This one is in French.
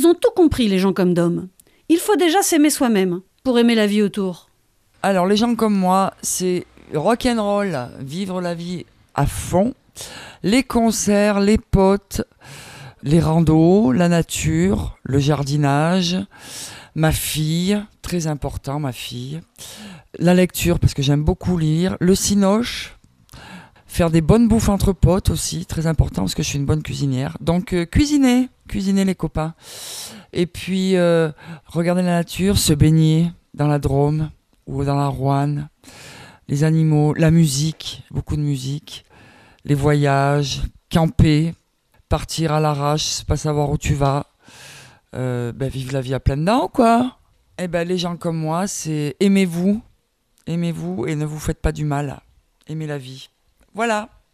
ont tout compris, les gens comme Dom. Il faut déjà s'aimer soi-même pour aimer la vie autour. Alors, les gens comme moi, c'est rock'n'roll, vivre la vie à fond. Les concerts, les potes, les randos, la nature, le jardinage, ma fille, très important, ma fille. La lecture, parce que j'aime beaucoup lire. Le cinoche. Faire des bonnes bouffes entre potes aussi, très important, parce que je suis une bonne cuisinière. Donc, cuisiner les copains. Et puis, regarder la nature, se baigner dans la Drôme ou dans la Roanne. Les animaux, la musique, beaucoup de musique. Les voyages, camper, partir à l'arrache, pas savoir où tu vas. Vivre la vie à pleines dents, quoi. Et les gens comme moi, c'est aimez-vous et ne vous faites pas du mal. Aimez la vie. Voilà.